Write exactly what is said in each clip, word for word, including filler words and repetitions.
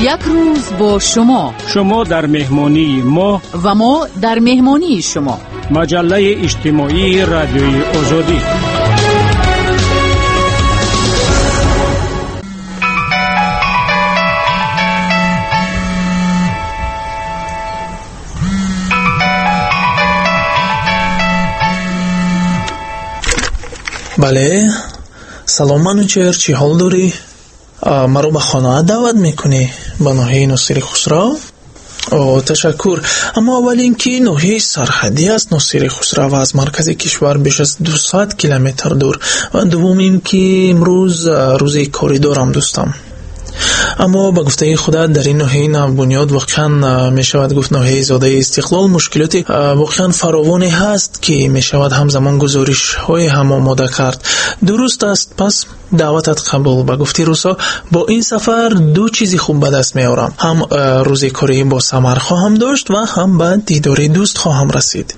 یک روز با شما. شما در مهمانی ما و ما در مهمانی شما. مجله اجتماعی رادیوی آزادی. بله، سلام منوچهر، چی حال داری؟ مرا به خانه دعوت میکنی به ناحیه ناصر خسرو؟ اوه تشکر. اما اول اینکه ناحیه سرحدی است ناصر خسرو و از مرکز کشور بیش از دویست کیلومتر دور، و دوم اینکه امروز روز کاری دارم دوستم. اما با گفته خدا در این ناحیه نوبنیاد واقعا می شود گفت ناحیه زاده استقلال مشکلات واقعا فراوانی هست که می شود همزمان گزارش های هم آماده کرد. درست است، پس دعوتت قبول. با گفته روسا با این سفر دو چیزی خوب به دست می آورم، هم روز کاری با ثمر خواهم داشت و هم به دیدار دوست خواهم رسید.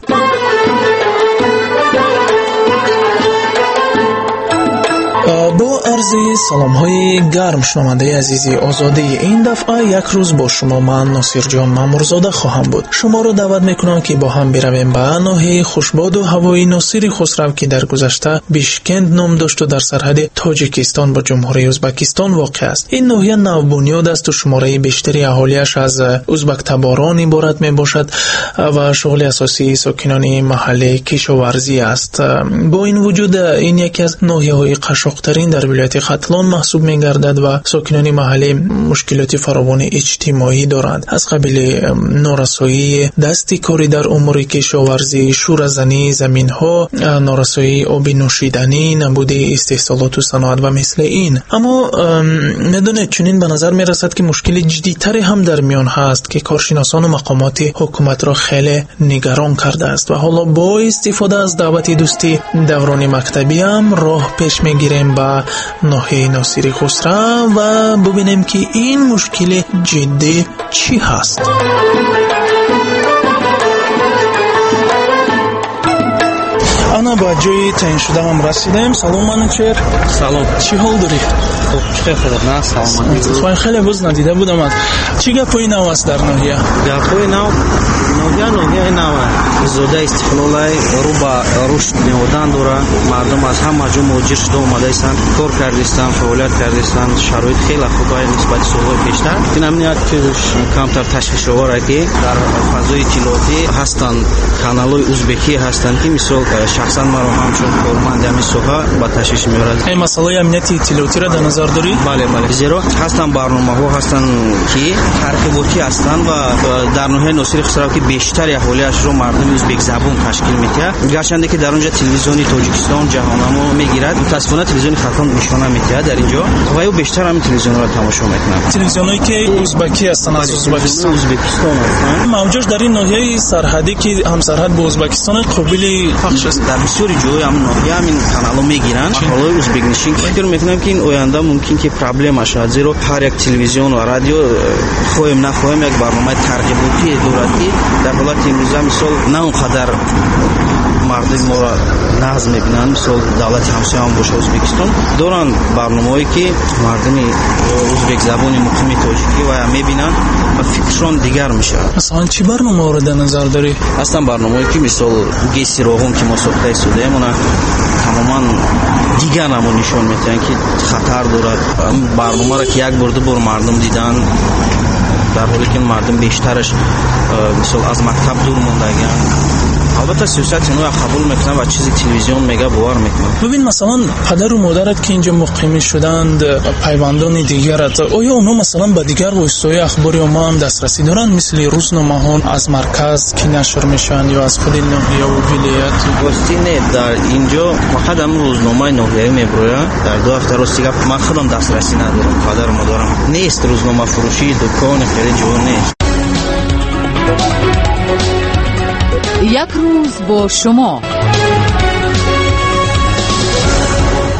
با عرض سلام های گرم شنونده عزیزی آزادی، این دفعه یک روز با شما من ناصر جان مامورزاده خواهم بود. شما رو دعوت میکنم که با هم برویم به ناحیه خوشباد و هوایی ناصر خسرو که در گذشته بیشکند نام داشت و در سرحد تاجیکستان با جمهوری ازبکستان واقع است. این ناحیه نوبنیاد است و شماره بیشتری اهالیش از ازبک تباران عبارت می باشد و شغل اساسی ساکنان محله کشاورزی است. با این وجود این یکی از ناحیه‌های قشاق‌ترین در ولایت ختلان محسوب می گردد و ساکنان محله مشکلات فراوان اجتماعی دارند، از قبیل نارسایی دستی کاری در امور کشاورزی، شوره‌زنی زمین‌ها، نارسایی آب نوشیدنی، نبود استحصالات و صنعت و مثل این. اما ندانید چنین به نظر می رسد که مشکل جدی‌تری هم در میان هست که کارشناسان و مقامات حکومت را خیلی نگران کرده است، و حالا با استفاده از دعوت دوستی دوران مکتبی هم راه پیش میگیریم به ناحیه ناصر خسرو و ببینیم که این مشکل جدی چی هست. انا با جای تعیین شده هم رسیدیم. سلام منوچهر. سلام. چی حال داری؟ خوب، خیلی خوب. نه سلام. خیلی خیلی باز ندیده بودم از چی گپای نو است در ناحیه؟ گپای نو ناحیه ناحیه نو زوده استقلال رو با رشد نمودن داره. مردم از همه جا مهاجر شده اومده هستند، کار کردستند، فعالیت کردستند، شرایط خیلی خوبه نسبت سال‌های پیشتر. این امنیت که کمتر تشخیص آوره که در فضای اطلاعاتی هستند، کانال‌های ازبکی هستند که مثال شخصا ما رو همچون کارمند همین صحبه با تشخیص می‌آورد. این مسئله امنیت اطلاعاتی را در نظر داری؟ بله بله. زیرا هستند برنامه‌ها هستند که ترغیباتی هستند و در ناحیه ناصر خسرو که بیشتر اهالیش رو مردم ازبک زبان تشکیل می‌دهد، گرچه که در اونجا تلویزیونی تاجیکستان جهانمو میگیرد، متأسفانه تلویزیون خاتون نشانه می‌دهد در اینجا و او بیشتر هم تلویزیون را تماشا می‌کنند. تلویزیونایی که ازبکی هستند از ازبکستان ازبکستان هستند. موجود در این ناحیه سرحدی که هم سرحد با ازبکستان قابل پخش است. در بسیاری جای هم ناحیه همین کانالو میگیرن حالا ازبک نشین. فکر میکنم که این آینده ممکن که پرابلم بشه، زیرا هر یک تلویزیون و رادیو خواهیم نخواهیم یک برنامه ترغیباتی دارد که در حالت امروزه مثال نه اونقدر مردم ما را نظم میبینن، مثال دولت همسایه هم باشه ازبکستان دارن برنامه‌ای که مردم ازبک زبان مقیم تاجیکی و میبینن و فکرشون دیگر میشه. مثلا چی برنامه رو در نظر داری؟ اصلا برنامه‌ای که مثال گیسی روغن که ما ساخته سوده مونه تماما دیگر نمو نشون میتن که خطر دارد. برنامه را که یک بار دو بار مردم دیدن، در حالی که مردم بیشترش مثال از مکتب دور موندگان. البته سیاست اینو قبول میکنن و چیزی تلویزیون میگه باور میکنن. ببین مثلا پدر و مادرت که اینجا مقیم شدند، پیوندان دیگرت، آیا اونا مثلا به دیگر وسایل اخباری ما هم دسترسی دارن، مثل روزنامه‌ها از مرکز که نشر میشن یا از خود ناحیه و ولایت؟ واسه نه در اینجا فقط هم روزنامه ناحیه میبره. در دو هفته روز دیگه من خودم دسترسی ندارم، پدر و مادرم نیست روزنامه فروشی دکان خیلی جور نیست. یک روز با شما.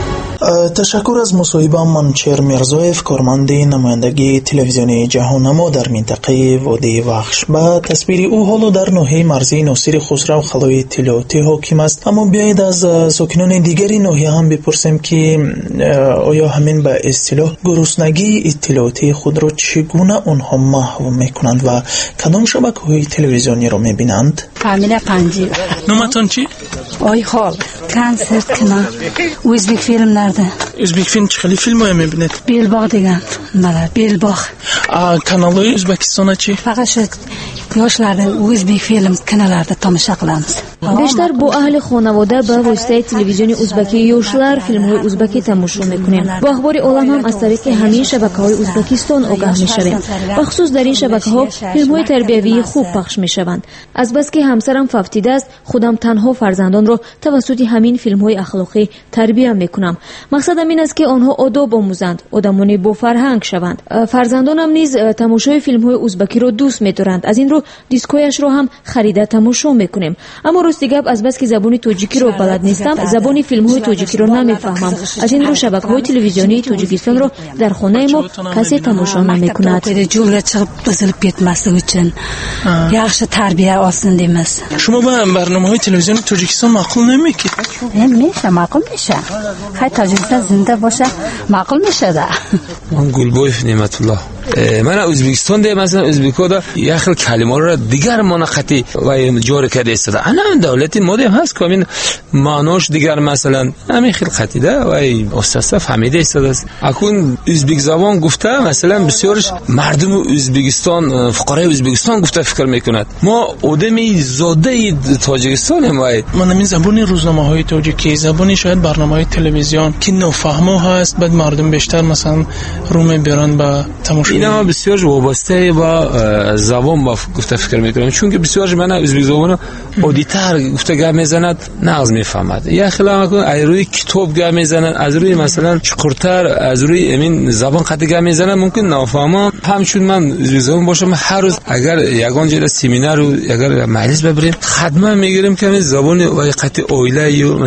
تشکر از مصاحبه منچر میرزایف، کارمند نمایندگی تلویزیونی جهاننما در منطقه وادی وخش. با تصویر او حالا در ناحیه مرزی ناصر خسرو خلای اطلاعاتی حاکم است. اما بیایید از ساکنان دیگری ناحیه هم بپرسیم که آیا همین به اصطلاح گرسنگی اطلاعاتی خود را چگونه آنها محو میکنند و کدام شبکه‌های تلویزیونی را میبینند؟ کاملا پنجی. نامتان چی؟ آی خال کنسرت کنم. ازبک فیلم نرده. ازبک فیلم چه خیلی فیلم های میبینید؟ بیلباغ دیگه. مالا بیلباغ. کانال های ازبکستان چی؟ فقط شد yoshlarda o'zbek film kanallarida tomosha qilamiz. بیشتر با اهل خانواده به واسطه تلویزیون ازبکی یوشلر فیلم‌های ازبکی تماشا می‌کنیم. با اخبار عالم هم از طریق همین شبکه‌های ازبکستان آگاه می‌شویم. بخصوص در این شبکه‌ها فیلم‌های تربیوی خوب پخش می‌شوند. از بس که همسرم ففتیده است، خودم تنها فرزندان را توسط همین فیلم‌های اخلاقی تربیت می‌کنم. مقصدم این است که آنها آداب آموزند، آدمانی با فرهنگ شوند. فرزندانم نیز تماشای فیلم‌های ازبکی را دوست می‌دارند. از این رو دیسکویش رو هم خریده تماشا می‌کنیم. اما راستی گپ از بس که زبان تاجیکی رو بلد نیستم، زبان فیلم‌های تاجیکی رو نمی‌فهمم. از این رو شبکه‌های تلویزیونی تاجیکستان رو در خانه ما کسی تماشا نمی‌کند. جوله چقدر بزرگ بیتمسه uchun yaxshi tarbiya olsin deymiz. شما با برنامه‌های تلویزیون تاجیکستان معقول نمی‌کنید؟ میشه معقول میشه. خیلی تاجیکستان زنده باشه معقول میشه ده. من گلبویف نعمت الله. من ازبکستان ده مثلا ازبک‌ها دا یه خیلی کلمات رو دیگر منقطی و جاری کرده است. انا دولتی مودم هست که این معناش دیگر مثلا همین خیلی خطیده و اساسا فهمیده است. اکنون ازبک زبان گفته مثلا بسیارش مردم ازبکستان فقرای ازبکستان گفته فکر میکند. ما آدمی زاده تاجیکستانیم. من همین زبان روزنامه‌های تاجیکی، زبانی شاید برنامه‌های تلویزیون که نفهمو هست، بعد مردم بیشتر مثلا رو میبرن با تماشا. اینا بسیار وابسته با زبان با گفته فکر میکنم، چون که بسیار من ازبک زبان اودیتر گفته گپ میزند نغز میفهمد. یا خلاف کن از روی کتاب گپ میزنن، از روی مثلا چقرتر از روی همین زبان خطی گپ میزنن، ممکن نفهمم. همچون من ازبک زبان باشم هر روز اگر یگان جلسه سمینار رو اگر مجلس ببریم خدمت میگیریم که زبان و قطع اویله یا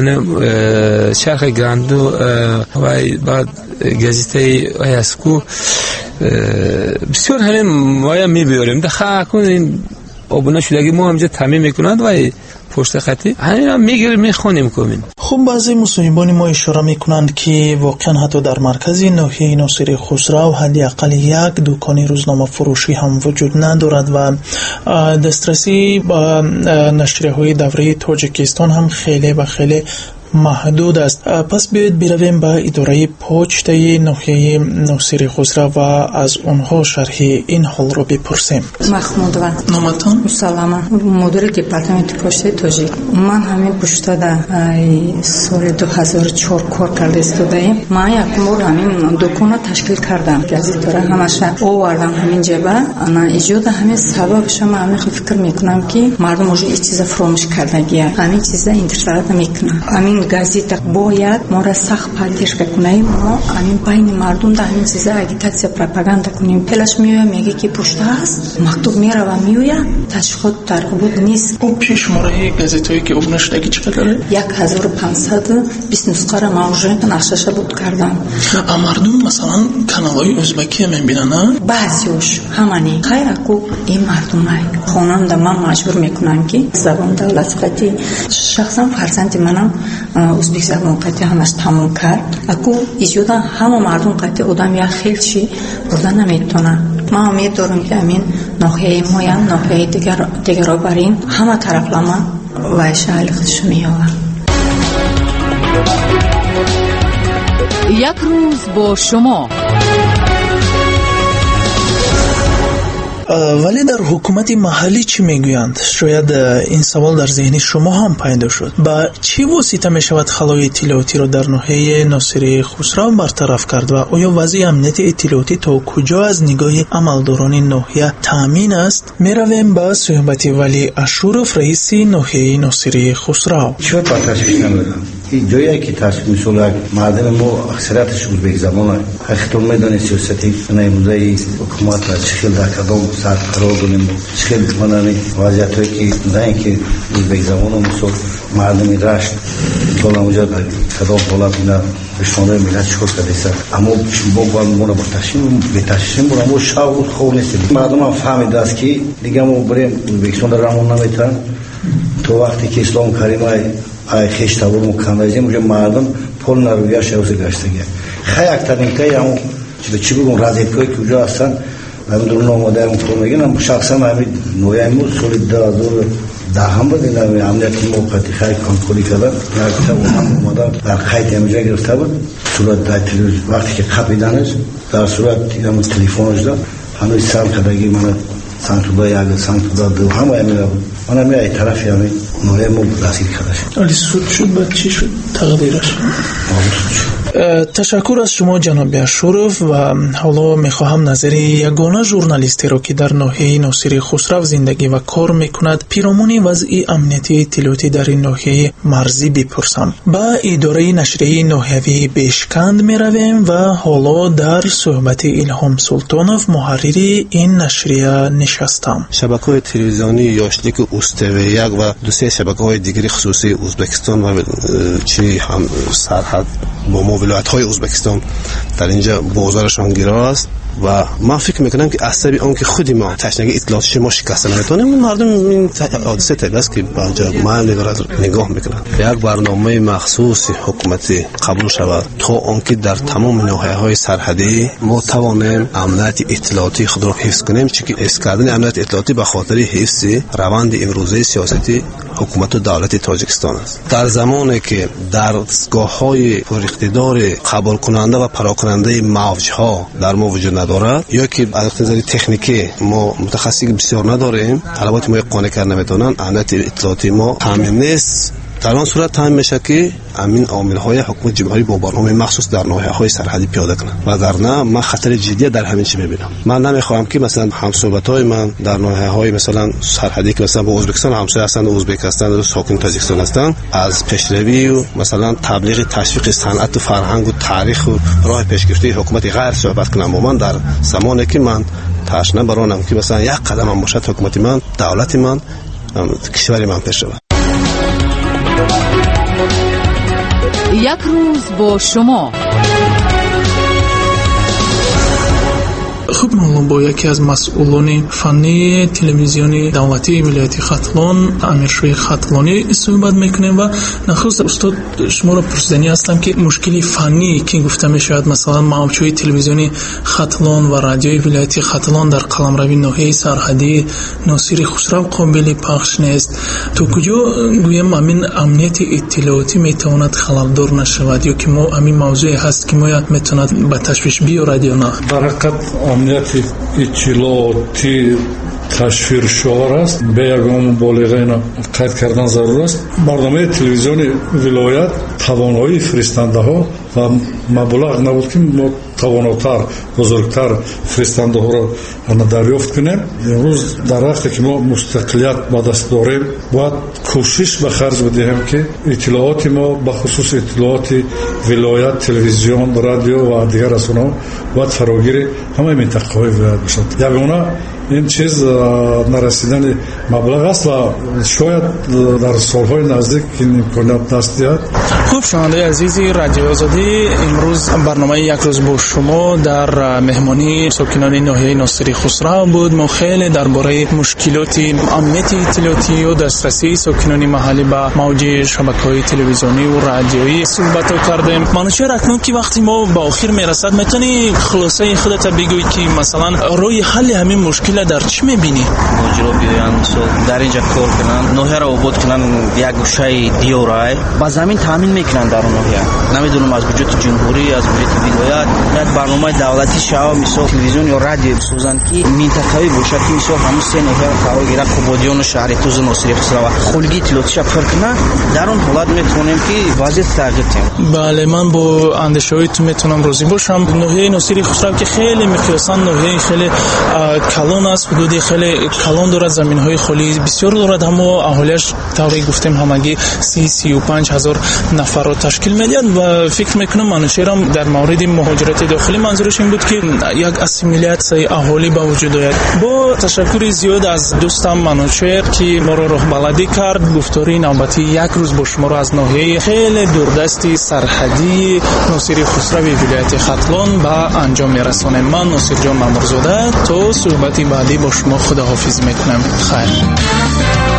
من شرق گاندو و بعد گزیته اسکو بسیار همین مایا میبیاریم دخه کن این آبونه شدگی ما همجا تامین میکنند و پشت خطی همین هم میگیریم میخونیم کنیم. خب بعضی مصاحبان ما اشاره میکنند که واقعا حتی در مرکز ناحیه ناصر خسرو حداقل یک دکان روزنامه فروشی هم وجود ندارد و دسترسی به نشریه های دوره تاجیکستان هم خیلی و خیلی محدود است. پس بیایید برویم به اداره پوچته ناحیه ناصر خسرو و از اونها شرح این حال رو بپرسیم. محمودова. نامتان؟ سلام. مدیر دپارتمент پوچته تاجیک. من همین پوچته در سال دو هزار و چهار کار کرده استودایم. من یک بار همین دکان تشکیل کردم. گازیتورا همش آوردم همین جبه. انا ایجاد همین سببش من همین فکر میکنم که مردم уже این چیزا فراموش کردگی. همین چیزا انتشارات میکنن. همین گازیت باید ما را سخت поддержка کنیم. ما همین بین مردم در همین چیزا اگیتاسیا پروپاگاندا کنیم. پلاش میوه میگه که پشت است مکتوب میره و میوه تشخیص ترغیب نیست. خب چه شماره گازیتایی که اون نشدگی چقدره؟ یک هزار و پانصد و بیست نسخه را ما уже نقشش بود کردم. مردم مثلا کانالای ازبکی میبینن نه؟ بعضیش همانی خیر کو این مردمای خواننده من مجبور میکنم که زبان دولت قطعی شخصا فرزند منم ازبک زبان قطعی همش تموم کرد. اکو ایجودا همه مردم قطعی آدم یا خیلی چی بردن نمیتونن. ما امید دارم که امین ناحیه ما یا ناحیه دیگر دیگر برین همه طرف لما وایش حالش میاد. یک روز با شما. ولی در حکومت محلی چی میگویند؟ شاید این سوال در ذهن شما هم پیدا شد. با چی واسطه می شود خلای اطلاعاتی را در ناحیه ناصر خسرو برطرف کرد و آیا وضع امنیت اطلاعاتی تا کجا از نگاه عملداران ناحیه تامین است؟ می رویم با صحبت ولی اشورف رئیس ناحیه ناصر خسرو. چرا پاتش نمیدونم؟ این جایی که تصمیم شده مردم ما اکثریتش ازبک زبان اختیار میدونن سیاستی نموده حکومت را چخیل در کدام سطح قرار دادیم چخیل منانی وضعیتایی که دارن که ازبک زبان مسو مردم رشت دولم اونجا در کدام دولت اینا بشانه ملت چکار کردیسن اما با باید مونا با تشیم به تشیم برای ما شاو خوب نیستیم مردم هم فهمیده است که دیگه ما بریم بکسون در رمون نمیتن تو وقتی که اسلام کریم های ای خیش تبور مکندازیم اونجا مردم پول نرویه شوزه گشتگه خیلی اکترین که همون چی بگم رازیتگاهی که اونجا هستن همین درون آماده همون پول میگن هم شخصا همین نویمون سولی دازور در هم بود این همین امنیتی موقتی خیلی کنکولی کردن یک کتاب هم آماده در خیلی همینجا گرفته بود صورت در تلویزیون وقتی که قبیدنش در صورت همون تلفنش داد هنوز سال کدگی من سانتودا یک سانتودا دو همه همین بود من همین ای طرفی همین نویمون دستگیر کرده شد ولی سود شد بعد چی شد تقدیرش؟ تشکر از شما جناب اشرف و حالا میخواهم نظر یگانه ژورنالیستی را که در ناحیه ناصری خسرو زندگی و کار میکند پیرامون وضع امنیتی اطلاعاتی در این ناحیه مرزی بپرسم. با اداره نشریه ناحیوی بشکند میرویم و حالا در صحبت الهام سلطانов محرر این نشریه نشستم. شبکه‌های تلویزیونی یاشلیک اوستوی یک و دو سه شبکه‌های دیگری خصوصی ازبکستان و چی هم سرحد با ولایت‌های ازبکستان در اینجا بازارشان گیرا است و من فکر میکنم که عصبی اون که خودی ما تشنگی اطلاعات شما شکسته نمیتونیم مردم این حادثه طبیعی است که بعضا ما نگاه میکنن یک برنامه مخصوص حکومتی قبول شود تا آنکه در تمام ناحیه‌های سرحدی ما توانیم امنیت اطلاعاتی خود را حفظ کنیم چون که حفظ کردن امنیت اطلاعاتی به خاطر حفظ روند امروزه سیاستی حکومت و دولت تاجیکستان است. در زمانی که دستگاه‌های پر اقتدار قبول کننده و پراکننده موج‌ها در ما وجود ندارد یا که از نظر تکنیکی ما متخصصی بسیار نداریم طلبات ما قانع کردن نمیتونن امنیت اطلاعاتی ما تامین نیست در آن صورت تامین میشه که امین عامل‌های حکومت جمهوری با برنامه مخصوص در ناحیه‌های سرحدی پیاده کنند وگرنه من خطر جدی در همین چی می‌بینم. من نمی‌خوام که مثلا همصحبت‌های من در ناحیه‌های مثلا سرحدی که مثلا با ازبکستان همسایه هستند ازبک هستند و ساکن تاجیکستان هستند از پیشروی و مثلا تبلیغ تشویق صنعت و فرهنگ و تاریخ و راه پیشگرفته حکومت غیر صحبت کنم با من در زمانی که من تشنه برانم که مثلا یک قدم هم باشد حکومت من دولت من کشور من پیش رود. یک روز با شما. خب معلوم با یکی از مسئولان فنی تلویزیونی دولتی ولایت ختلان امیرشوی ختلانی صحبت میکنیم و نخست استاد شما را پرسیدنی هستم که مشکلی فنی که گفته میشود مثلا موجهای تلویزیونی ختلان و رادیوی ولایت ختلان در قلمرو ناحیه سرحدی ناصری خسرو قابل پخش نیست تو کجا گویم امین امنیت اطلاعاتی میتواند خللدار نشود یا که ما امین موضوعی هست که ما میتواند به تشویش بیارد یا نه؟ در حقیقت امنیت اطلاعاتی تشویر شعار است به یگان مبالغه اینا قید کردن ضرور است. برنامه تلویزیونی ولایت توانایی فرستنده ها و مبلغ نبود که ما تواناتر بزرگتر فرستنده ها را دریافت کنیم. امروز در وقتی که ما مستقلیت به دست داریم باید کوشش به خرج بدهیم که اطلاعات ما به خصوص اطلاعات ولایت تلویزیون رادیو و دیگر رسانه‌ها باید فراگیر همه منطقه های ولایت باشد. یگانه این چیز نرسیدن مبلغ است و شاید در سالهای نزدیک این امکانات دست دهد. خب شنونده عزیزی رادیو آزادی امروز برنامه یک روز با شما در مهمانی ساکنان ناحیه ناصری خسرو بود. ما خیلی درباره مشکلات امنیت اطلاعاتی و دسترسی ساکنان محلی به موج شبکه‌های تلویزیونی و رادیویی صحبت کردیم. منوچهر اکنون که وقتی ما به آخر میرسد میتونی خلاصه خودت بگویی که مثلا روی حل همین مشکل در چی میبینی؟ ماجرا بیان در اینجا کار کنن ناحیه را آباد کنن یک گوشه دیورای با زمین تامین میکنن در اون ناحیه. نمیدونم از بودجه جمهوری از بودجه ولایت یک برنامه دولتی شاه مثلا تلویزیون یا رادیو بسازن که منطقه‌ای باشه که مثلا همون سه ناحیه قرار گیره قبادیان و شهر توز ناصری خسرو خلگی اطلاعاتی شب کنن در اون حالت میتونیم که وضعیت تغییر کنه. بله من با اندیشه‌های تو میتونم راضی باشم. ناحیه ناصری خسرو که خیلی مقیاساً ناحیه خیلی کلان است، حدود خیلی کلان دارد، زمین‌های خالی بسیار دارد، اما اهالیش طوری گفتیم همگی سی سی و پنج هزار نفر را تشکیل می‌دهد و فکر می‌کنم منوچهرم در مورد مهاجرت داخلی منظورش این بود که یک اسیمیلیاسیای اهالی به وجود آید. با تشکر زیاد از دوستم منوچهر که ما رو راهبردی کرد، گفتاری نوبتی یک روز با شما رو از ناحیه خیلی دوردستی سرحدی ناصری خسروی ولایت ختلان به انجام میرسانم. من ناصر جان مامورزاده تا صحبتی بعدی با شما خداحافظی میکنم. خیر.